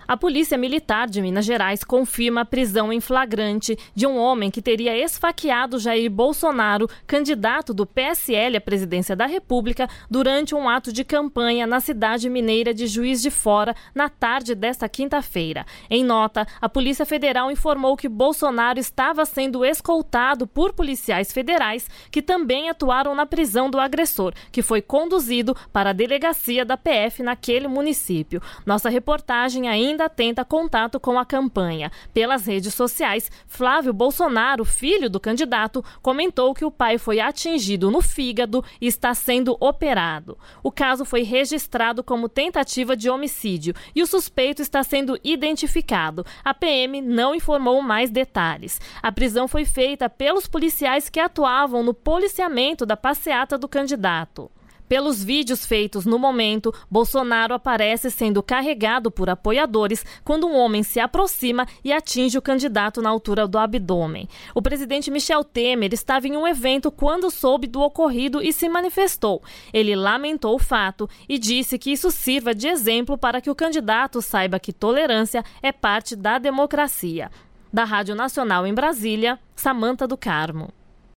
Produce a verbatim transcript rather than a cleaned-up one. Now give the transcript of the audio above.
A Polícia Militar de Minas Gerais confirma a prisão em flagrante de um homem que teria esfaqueado Jair Bolsonaro, candidato do P S L à presidência da República, durante um ato de campanha na cidade mineira de Juiz de Fora, na tarde desta quinta-feira. Em nota, a Polícia Federal informou que Bolsonaro estava sendo escoltado por policiais federais que também atuaram na prisão do agressor, que foi conduzido para a delegacia da P F naquele município. Nossa reportagem ainda ainda tenta contato com a campanha. Pelas redes sociais, Flávio Bolsonaro, filho do candidato, comentou que o pai foi atingido no fígado e está sendo operado. O caso foi registrado como tentativa de homicídio e o suspeito está sendo identificado. A P M não informou mais detalhes. A prisão foi feita pelos policiais que atuavam no policiamento da passeata do candidato. Pelos vídeos feitos no momento, Bolsonaro aparece sendo carregado por apoiadores quando um homem se aproxima e atinge o candidato na altura do abdômen. O presidente Michel Temer estava em um evento quando soube do ocorrido e se manifestou. Ele lamentou o fato e disse que isso sirva de exemplo para que o candidato saiba que tolerância é parte da democracia. Da Rádio Nacional em Brasília, Samanta do Carmo.